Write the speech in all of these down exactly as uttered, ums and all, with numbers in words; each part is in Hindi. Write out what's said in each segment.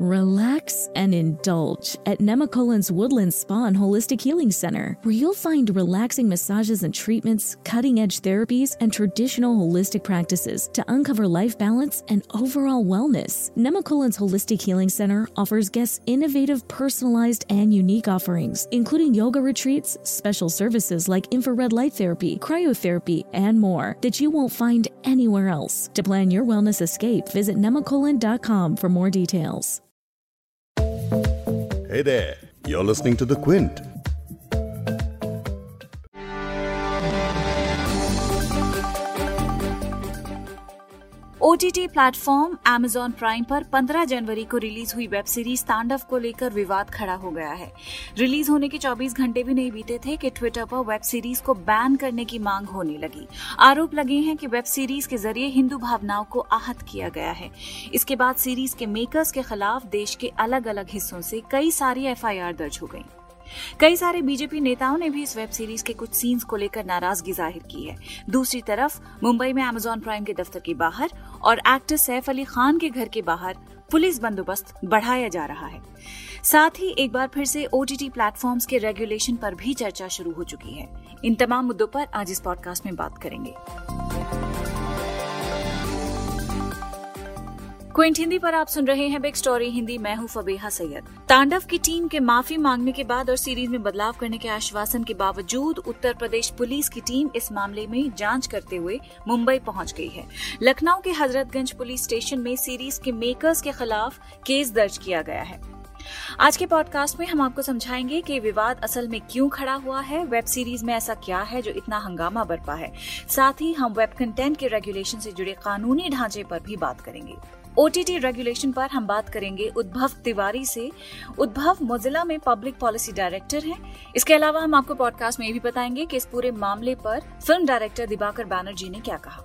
Relax and indulge at Nemacolin's Woodland Spa and Holistic Healing Center, where you'll find relaxing massages and treatments, cutting-edge therapies, and traditional holistic practices to uncover life balance and overall wellness. Nemacolin's Holistic Healing Center offers guests innovative, personalized, and unique offerings, including yoga retreats, special services like infrared light therapy, cryotherapy, and more that you won't find anywhere else. To plan your wellness escape, visit nemacolin dot com for more details. Hey there, you're listening to The Quint. OTT platform Amazon Prime पर पंद्रह जनवरी को रिलीज हुई वेब सीरीज तांडव को लेकर विवाद खड़ा हो गया है। रिलीज होने के चौबीस घंटे भी नहीं बीते थे कि ट्विटर पर वेब सीरीज को बैन करने की मांग होने लगी। आरोप लगे हैं कि वेब सीरीज के जरिए हिंदू भावनाओं को आहत किया गया है। इसके बाद सीरीज के मेकर्स के खिलाफ देश के अलग अलग हिस्सों से कई सारी एफ आई आर दर्ज हो गई। कई सारे बीजेपी नेताओं ने भी इस वेब सीरीज के कुछ सीन्स को लेकर नाराजगी जाहिर की है। दूसरी तरफ मुंबई में Amazon प्राइम के दफ्तर के बाहर और एक्टर सैफ अली खान के घर के बाहर पुलिस बंदोबस्त बढ़ाया जा रहा है। साथ ही एक बार फिर से ओटीटी प्लेटफॉर्म्स के रेगुलेशन पर भी चर्चा शुरू हो चुकी है। इन तमाम मुद्दों पर आज इस पॉडकास्ट में बात करेंगे। क्विंट हिंदी पर आप सुन रहे हैं बिग स्टोरी हिंदी। मैं हूं फबीहा सैयद। तांडव की टीम के माफी मांगने के बाद और सीरीज में बदलाव करने के आश्वासन के बावजूद उत्तर प्रदेश पुलिस की टीम इस मामले में जांच करते हुए मुंबई पहुंच गई है। लखनऊ के हजरतगंज पुलिस स्टेशन में सीरीज के मेकर्स के खिलाफ केस दर्ज किया गया है। आज के पॉडकास्ट में हम आपको समझाएंगे कि विवाद असल में क्यों खड़ा हुआ है, वेब सीरीज में ऐसा क्या है जो इतना हंगामा बरपा है। साथ ही हम वेब कंटेंट के रेगुलेशन से जुड़े कानूनी ढांचे पर भी बात करेंगे। ओटीटी रेगुलेशन पर हम बात करेंगे उद्भव तिवारी से। उद्भव मोजिला में पब्लिक पॉलिसी डायरेक्टर हैं। इसके अलावा हम आपको पॉडकास्ट में ये भी बताएंगे कि इस पूरे मामले पर फिल्म डायरेक्टर दिवाकर बैनर्जी ने क्या कहा।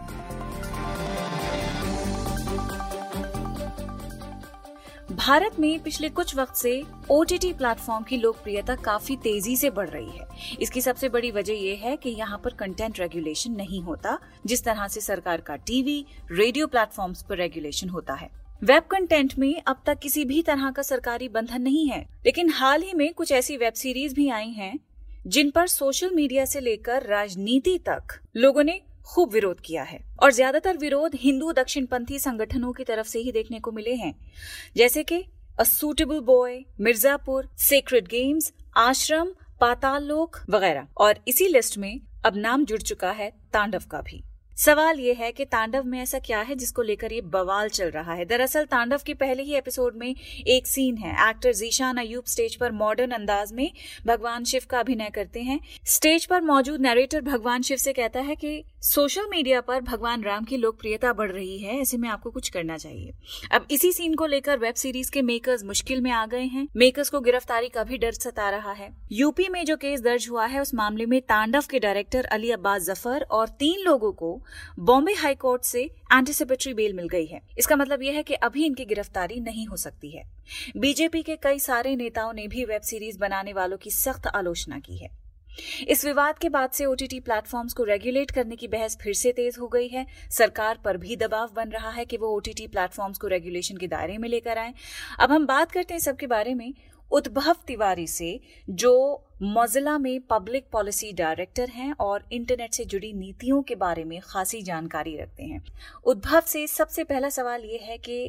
भारत में पिछले कुछ वक्त से ओटीटी प्लेटफॉर्म की लोकप्रियता काफी तेजी से बढ़ रही है। इसकी सबसे बड़ी वजह यह है कि यहाँ पर कंटेंट रेगुलेशन नहीं होता, जिस तरह से सरकार का टीवी, रेडियो प्लेटफॉर्म्स पर रेगुलेशन होता है। वेब कंटेंट में अब तक किसी भी तरह का सरकारी बंधन नहीं है, लेकिन हाल ही में कुछ ऐसी वेब सीरीज भी आई हैं जिन पर सोशल मीडिया से लेकर राजनीति तक लोगों ने खूब विरोध किया है और ज्यादातर विरोध हिंदू दक्षिणपंथी संगठनों की तरफ से ही देखने को मिले हैं, जैसे कि a suitable boy, Mirzapur, sacred games, Aashram, Paatal लोक वगैरह। और इसी लिस्ट में अब नाम जुड़ चुका है तांडव का भी। सवाल ये है कि तांडव में ऐसा क्या है जिसको लेकर ये बवाल चल रहा है। दरअसल तांडव के पहले ही एपिसोड में एक सीन है। एक्टर जीशान अयूब स्टेज पर मॉडर्न अंदाज में भगवान शिव का अभिनय करते हैं। स्टेज पर मौजूद नरेटर भगवान शिव से कहता है कि सोशल मीडिया पर भगवान राम की लोकप्रियता बढ़ रही है, ऐसे में आपको कुछ करना चाहिए। अब इसी सीन को लेकर वेब सीरीज के मेकर्स मुश्किल में आ गए हैं। मेकर्स को गिरफ्तारी का भी डर सता रहा है। यूपी में जो केस दर्ज हुआ है उस मामले में तांडव के डायरेक्टर अली अब्बास जफर और तीन लोगों को बॉम्बे हाई कोर्ट से एंटिसिपेटरी बेल मिल गई है। इसका मतलब यह है कि अभी इनकी गिरफ्तारी नहीं हो सकती है। बीजेपी के कई सारे नेताओं ने भी वेब सीरीज बनाने वालों की सख्त आलोचना की है। इस विवाद के बाद से ओटीटी प्लेटफॉर्म्स को रेगुलेट करने की बहस फिर से तेज हो गई है। सरकार पर भी दबाव बन रहा है कि वो ओटीटी प्लेटफॉर्म्स को रेगुलेशन के दायरे में लेकर आए। अब हम बात करते हैं सबके बारे में उद्भव तिवारी से, जो मोजिला में पब्लिक पॉलिसी डायरेक्टर हैं और इंटरनेट से जुड़ी नीतियों के बारे में खासी जानकारी रखते हैं। उद्भव से सबसे पहला सवाल ये है कि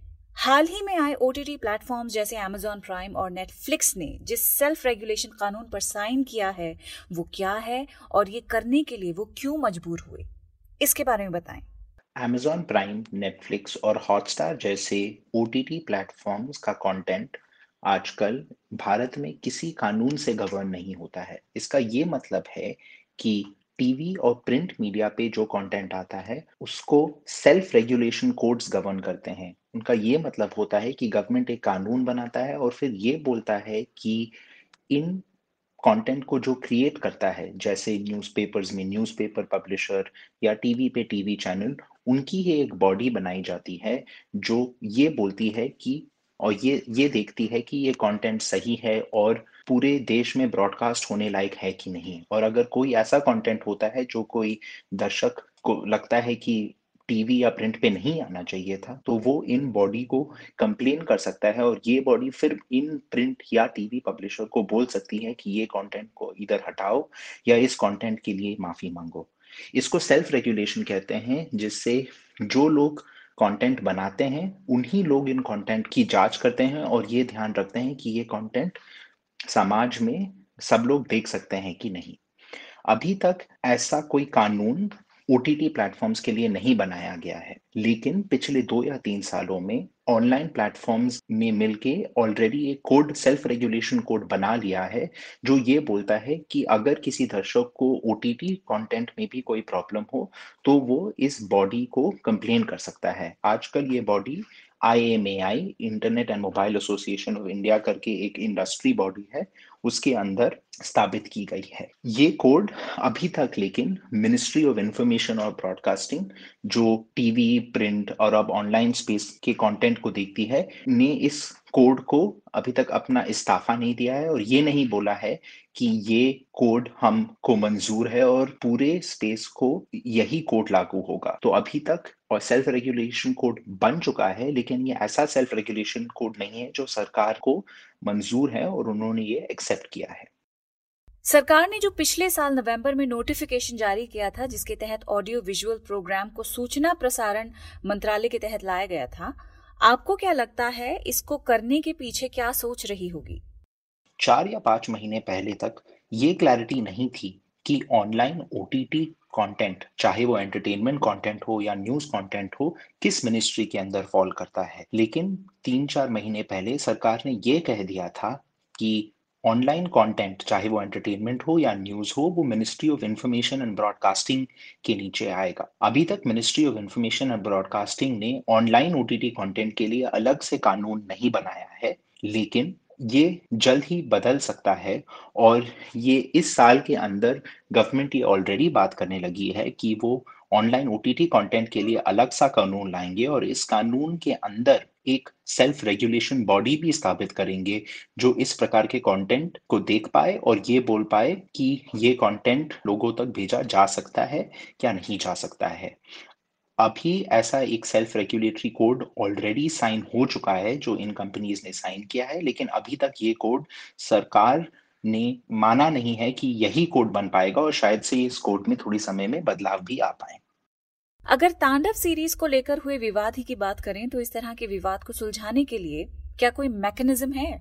हाल ही में आए ओटीटी प्लेटफॉर्म्स जैसे Amazon प्राइम और नेटफ्लिक्स ने जिस सेल्फ रेगुलेशन कानून पर साइन किया है वो क्या है और ये करने के लिए वो क्यों मजबूर हुए, इसके बारे में बताएं। Amazon प्राइम, नेटफ्लिक्स और हॉटस्टार जैसे ओटीटी प्लेटफॉर्म्स का कंटेंट आजकल भारत में किसी कानून से गवर्न नहीं होता है। इसका ये मतलब है कि टीवी और प्रिंट मीडिया पे जो कंटेंट आता है उसको सेल्फ रेगुलेशन कोड्स गवर्न करते हैं। उनका ये मतलब होता है कि गवर्नमेंट एक कानून बनाता है और फिर ये बोलता है कि इन कंटेंट को जो क्रिएट करता है, जैसे न्यूज़पेपर्स में न्यूज़पेपर पब्लिशर या टीवी पे टीवी चैनल, उनकी ही एक बॉडी बनाई जाती है जो ये बोलती है कि और ये ये देखती है कि ये कंटेंट सही है और पूरे देश में ब्रॉडकास्ट होने लायक है कि नहीं। और अगर कोई ऐसा कंटेंट होता है जो कोई दर्शक को लगता है कि टीवी या प्रिंट पे नहीं आना चाहिए था, तो वो इन बॉडी को कंप्लेन कर सकता है और ये बॉडी फिर इन प्रिंट या टीवी पब्लिशर को बोल सकती है कि ये कंटेंट को इधर हटाओ या इस कंटेंट के लिए माफी मांगो। इसको सेल्फ रेगुलेशन कहते हैं, जिससे जो लोग कंटेंट बनाते हैं उन्हीं लोग इन कंटेंट की जांच करते हैं और ये ध्यान रखते हैं कि ये कंटेंट समाज में सब लोग देख सकते हैं कि नहीं। अभी तक ऐसा कोई कानून ओटीटी प्लेटफॉर्म्स के लिए नहीं बनाया गया है, लेकिन पिछले दो या तीन सालों में ऑनलाइन प्लेटफॉर्म्स में मिलके ऑलरेडी एक कोड, सेल्फ रेगुलेशन कोड बना लिया है, जो ये बोलता है कि अगर किसी दर्शक को ओटीटी कंटेंट में भी कोई प्रॉब्लम हो तो वो इस बॉडी को कंप्लेन कर सकता है। आजकल ये body I M A I, internet and mobile association of India करके एक इंडस्ट्री बॉडी है, उसके अंदर स्थापित की गई है। ये कोड अभी तक लेकिन मिनिस्ट्री ऑफ इंफॉर्मेशन और ब्रॉडकास्टिंग, जो टीवी, प्रिंट और अब ऑनलाइन स्पेस के कंटेंट को देखती है, ने इस कोड को अभी तक अपना इस्तीफा नहीं दिया है और ये नहीं बोला है कि ये कोड हमको मंजूर है और पूरे स्पेस को यही कोड लागू होगा। तो अभी तक और सेल्फ रेगुलेशन कोड बन चुका है, लेकिन ये ऐसा सेल्फ रेगुलेशन कोड नहीं है जो सरकार को मंजूर है और उन्होंने ये एक्सेप्ट किया है। सरकार ने जो पिछले साल नवंबर में नोटिफिकेशन जारी किया था, जिसके तहत ऑडियो विजुअल प्रोग्राम को सूचना प्रसारण मंत्रालय के तहत लाया गया था, आपको क्या लगता है इसको करने के पीछे क्या सोच रही होगी? चार या पांच महीने पहले तक ये क्लैरिटी नहीं थी कि ऑनलाइन ओटीटी कंटेंट, चाहे वो एंटरटेनमेंट कंटेंट हो या न्यूज कंटेंट हो, किस मिनिस्ट्री के अंदर फॉल करता है। लेकिन तीन चार महीने पहले सरकार ने ये कह दिया था कि ऑनलाइन कंटेंट, चाहे वो एंटरटेनमेंट हो या न्यूज हो, वो ministry of information and broadcasting के नीचे आएगा। अभी तक ministry of information and broadcasting ने ऑनलाइन ओटीटी कंटेंट के लिए अलग से कानून नहीं बनाया है, लेकिन ये जल्द ही बदल सकता है और ये इस साल के अंदर गवर्नमेंट ये ऑलरेडी बात करने लगी है कि वो ऑनलाइन ओटीटी कंटेंट के लिए अलग सा कानून लाएंगे और इस कानून के अंदर एक सेल्फ रेगुलेशन बॉडी भी स्थापित करेंगे जो इस प्रकार के कंटेंट को देख पाए और ये बोल पाए कि ये कंटेंट लोगों तक भेजा जा सकता है क्या नहीं जा सकता है। अभी ऐसा एक self regulatory code already sign हो चुका है जो इन कंपनीज ने साइन किया है, लेकिन अभी तक ये कोड सरकार ने माना नहीं है कि यही कोड बन पाएगा और शायद से इस कोड में थोड़ी समय में बदलाव भी आ पाए। अगर तांडव सीरीज को लेकर हुए विवाद ही की बात करें तो इस तरह के विवाद को सुलझाने के लिए क्या कोई मैकेनिज्म है?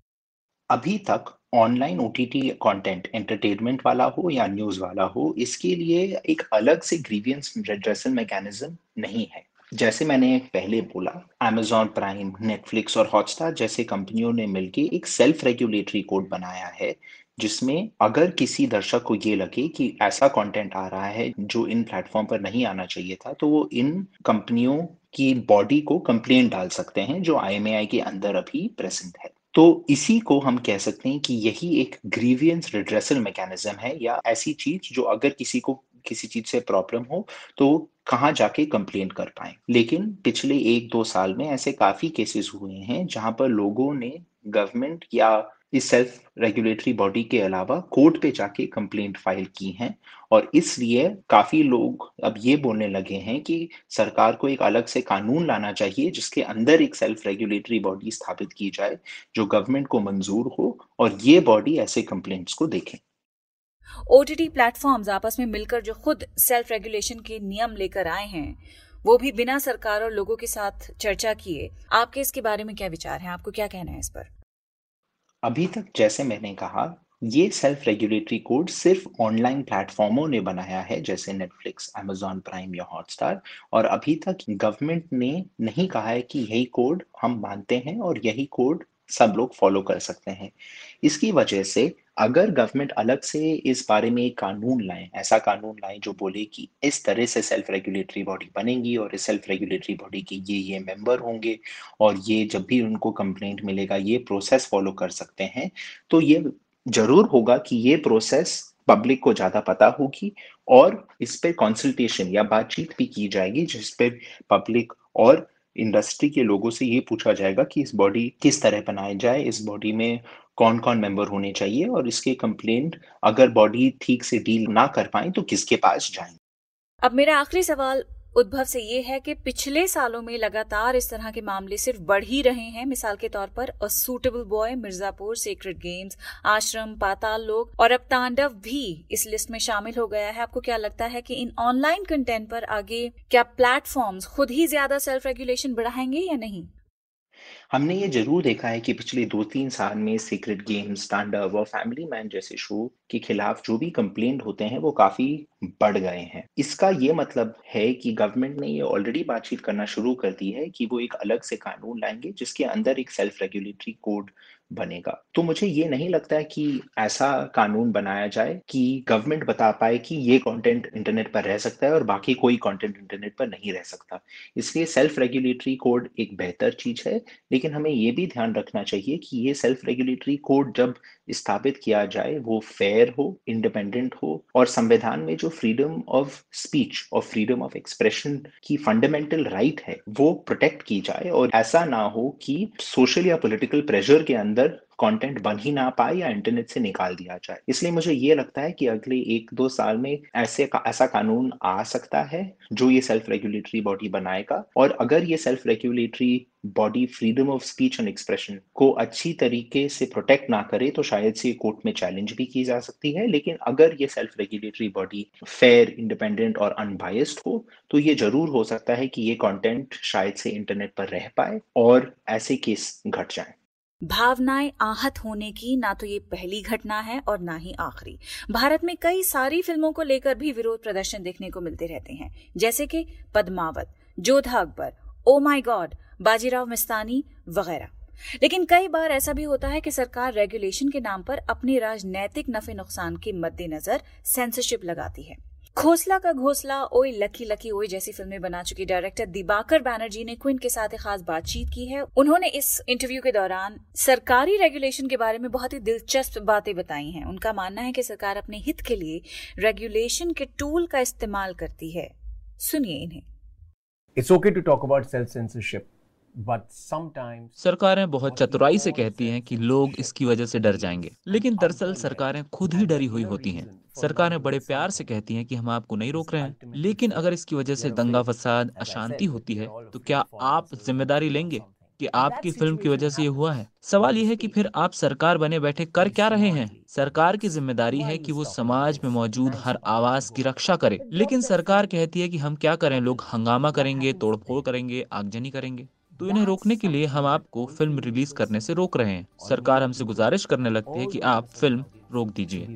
अभी तक ऑनलाइन ओटीटी कंटेंट, एंटरटेनमेंट वाला हो या न्यूज वाला हो, इसके लिए एक अलग से ग्रीवियंस रेड्रेसल मैकेनिज्म नहीं है। जैसे मैंने पहले बोला, अमेजॉन प्राइम, नेटफ्लिक्स और हॉटस्टार जैसे कंपनियों ने मिलकर एक सेल्फ रेगुलेटरी कोड बनाया है, जिसमें अगर किसी दर्शक को ये लगे कि ऐसा कंटेंट आ रहा है जो इन प्लेटफॉर्म पर नहीं आना चाहिए था, तो वो इन कंपनियों की बॉडी को कंप्लेन डाल सकते हैं जो आई एम ए आई के अंदर अभी प्रेजेंट है। तो इसी को हम कह सकते हैं कि यही एक ग्रीवियंस रिड्रेसल मैकेनिज्म है, या ऐसी चीज जो अगर किसी को किसी चीज से प्रॉब्लम हो तो कहाँ जाके कंप्लेन कर पाए। लेकिन पिछले एक दो साल में ऐसे काफी केसेस हुए हैं जहां पर लोगों ने गवर्नमेंट या इस सेल्फ रेगुलेटरी बॉडी के अलावा कोर्ट पे जाके कंप्लेंट फाइल की हैं और इसलिए काफी लोग अब ये बोलने लगे हैं कि सरकार को एक अलग से कानून लाना चाहिए जिसके अंदर एक सेल्फ रेगुलेटरी बॉडी स्थापित की जाए जो गवर्नमेंट को मंजूर हो और ये बॉडी ऐसे कंप्लेंट्स को देखे। ओटीटी प्लेटफॉर्म्स आपस में मिलकर जो खुद सेल्फ रेगुलेशन के नियम लेकर आए हैं, वो भी बिना सरकार और लोगों के साथ चर्चा किए, आपके इसके बारे में क्या विचार है? आपको क्या कहना है इस पर? अभी तक जैसे मैंने कहा, ये सेल्फ रेगुलेटरी कोड सिर्फ ऑनलाइन प्लेटफॉर्मों ने बनाया है, जैसे नेटफ्लिक्स, अमेजॉन प्राइम या हॉटस्टार, और अभी तक गवर्नमेंट ने नहीं कहा है कि यही कोड हम मानते हैं और यही कोड सब लोग फॉलो कर सकते हैं। इसकी वजह से अगर गवर्नमेंट अलग से इस बारे में एक कानून लाए, ऐसा कानून लाए जो बोले कि इस तरह से सेल्फ रेगुलेटरी बॉडी बनेगी और इस सेल्फ रेगुलेटरी बॉडी के ये ये मेंबर होंगे और ये जब भी उनको कंप्लेंट मिलेगा ये प्रोसेस फॉलो कर सकते हैं, तो ये जरूर होगा कि ये प्रोसेस पब्लिक को ज्यादा पता होगी और इस पे कंसल्टेशन या बातचीत भी की जाएगी, जिस पे पब्लिक और इंडस्ट्री के लोगों से ये पूछा जाएगा कि इस बॉडी किस तरह बनाई जाए, इस बॉडी में कौन कौन मेंबर होने चाहिए और इसके कंप्लेंट अगर बॉडी ठीक से डील ना कर पाए तो किसके पास जाएं। अब मेरा आखिरी सवाल उद्भव से ये है कि पिछले सालों में लगातार इस तरह के मामले सिर्फ बढ़ ही रहे हैं। मिसाल के तौर पर a suitable boy, Mirzapur, sacred games, Aashram, Paatal लोक और अब तांडव भी इस लिस्ट में शामिल हो गया है। आपको क्या लगता है कि इन ऑनलाइन कंटेंट पर आगे क्या प्लेटफॉर्म्स खुद ही ज्यादा सेल्फ रेगुलेशन बढ़ाएंगे या नहीं? हमने ये जरूर देखा है कि पिछले दो तीन साल में सीक्रेट गेम्स, तांडव और फैमिली मैन जैसे शो के खिलाफ जो भी कंप्लेंट होते हैं वो काफी बढ़ गए हैं। इसका ये मतलब है कि गवर्नमेंट ने ये ऑलरेडी बातचीत करना शुरू कर दी है कि वो एक अलग से कानून लाएंगे जिसके अंदर एक सेल्फ रेगुलेटरी कोड बनेगा। तो मुझे ये नहीं लगता है कि ऐसा कानून बनाया जाए कि गवर्नमेंट बता पाए कि ये कंटेंट इंटरनेट पर रह सकता है और बाकी कोई कंटेंट इंटरनेट पर नहीं रह सकता। इसलिए सेल्फ रेगुलेटरी कोड एक बेहतर चीज है, लेकिन हमें ये भी ध्यान रखना चाहिए कि ये सेल्फ रेगुलेटरी कोड जब स्थापित किया जाए वो फेयर हो, इंडिपेंडेंट हो और संविधान में जो फ्रीडम ऑफ स्पीच और फ्रीडम ऑफ एक्सप्रेशन की फंडामेंटल राइट है वो प्रोटेक्ट की जाए और ऐसा ना हो कि सोशल या पॉलिटिकल प्रेशर के अंदर कंटेंट बन ही ना पाए या इंटरनेट से निकाल दिया जाए। इसलिए मुझे ये लगता है कि अगले एक दो साल में ऐसे का, ऐसा कानून आ सकता है जो ये सेल्फ रेगुलेटरी बॉडी बनाएगा और अगर ये self regulatory body freedom of speech and expression को अच्छी तरीके से प्रोटेक्ट ना करे तो शायद से कोर्ट में चैलेंज भी की जा सकती है। लेकिन अगर ये self regulatory body fair, independent और अनबायस्ड हो तो ये जरूर हो सकता है कि ये कंटेंट शायद से इंटरनेट पर रह पाए और ऐसे केस घट जाएं। भावनाएं आहत होने की ना तो ये पहली घटना है और ना ही आखिरी। भारत में कई सारी फिल्मों को लेकर भी विरोध प्रदर्शन देखने को मिलते रहते हैं, जैसे कि Padmaavat, Jodhaa Akbar, oh my god, Bajirao Mastani वगैरह। लेकिन कई बार ऐसा भी होता है कि सरकार रेगुलेशन के नाम पर अपने राजनैतिक नफे नुकसान के मद्देनजर सेंसरशिप लगाती है। खोसला का घोसला, ओए लकी लकी ओए जैसी फिल्में बना चुकी डायरेक्टर दिबाकर बैनर्जी ने क्विंट के साथ एक खास बातचीत की है। उन्होंने इस इंटरव्यू के दौरान सरकारी रेगुलेशन के बारे में बहुत ही दिलचस्प बातें बताई हैं। उनका मानना है कि सरकार अपने हित के लिए रेगुलेशन के टूल का इस्तेमाल करती है। सुनिए इन्हें। It's okay to talk about self-censorship, but sometimes सरकारें बहुत चतुराई से कहती हैं कि लोग इसकी वजह से डर जाएंगे, लेकिन दरअसल सरकारें खुद ही डरी हुई होती हैं। सरकारें बड़े प्यार से कहती हैं कि हम आपको नहीं रोक रहे हैं, लेकिन अगर इसकी वजह से दंगा फसाद, अशांति होती है तो क्या आप जिम्मेदारी लेंगे कि आपकी फिल्म की वजह से ये हुआ है? सवाल ये है कि फिर आप सरकार बने बैठे कर क्या रहे हैं? सरकार की जिम्मेदारी है कि वो समाज में मौजूद हर आवाज की रक्षा करे, लेकिन सरकार कहती है कि हम क्या करें, लोग हंगामा करेंगे, तोड़फोड़ करेंगे, आगजनी करेंगे। तो इन्हें रोकने के लिए हम आपको फिल्म रिलीज करने से रोक रहे हैं। सरकार हमसे गुजारिश करने लगती है कि आप फिल्म रोक दीजिए।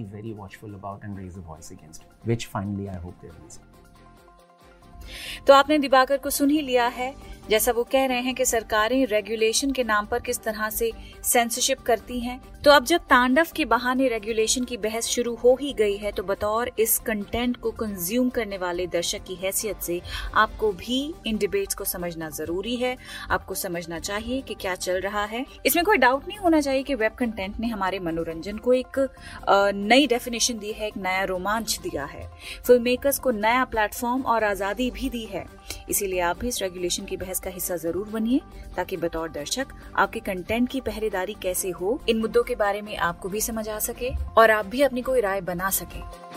तो आपने दिबाकर को सुन ही लिया है। जैसा वो कह रहे हैं कि सरकारें रेगुलेशन के नाम पर किस तरह से सेंसरशिप करती हैं। तो अब जब तांडव के बहाने रेगुलेशन की बहस शुरू हो ही गई है तो बतौर इस कंटेंट को कंज्यूम करने वाले दर्शक की हैसियत से आपको भी इन डिबेट्स को समझना जरूरी है। आपको समझना चाहिए कि क्या चल रहा है। इसमें कोई डाउट नहीं होना चाहिए कि वेब कंटेंट ने हमारे मनोरंजन को एक नई डेफिनेशन दी है, एक नया रोमांच दिया है, फिल्म मेकर्स को नया प्लेटफॉर्म और आजादी भी दी है। इसीलिए आप भी इस रेगुलेशन की बहस का हिस्सा जरूर बनिए ताकि बतौर दर्शक आपके कंटेंट की पहरेदारी कैसे हो, इन मुद्दों के बारे में आपको भी समझ आ सके और आप भी अपनी कोई राय बना सके।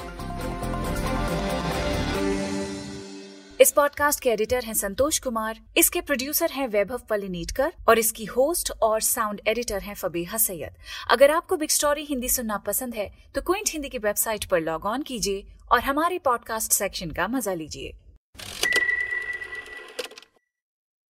इस पॉडकास्ट के एडिटर हैं संतोष कुमार, इसके प्रोड्यूसर हैं वैभव पलिनीटकर और इसकी होस्ट और साउंड एडिटर हैं फबीहा सैयद। अगर आपको बिग स्टोरी हिंदी सुनना पसंद है तो क्विंट हिंदी की वेबसाइट पर लॉग ऑन कीजिए और हमारे पॉडकास्ट सेक्शन का मजा लीजिए।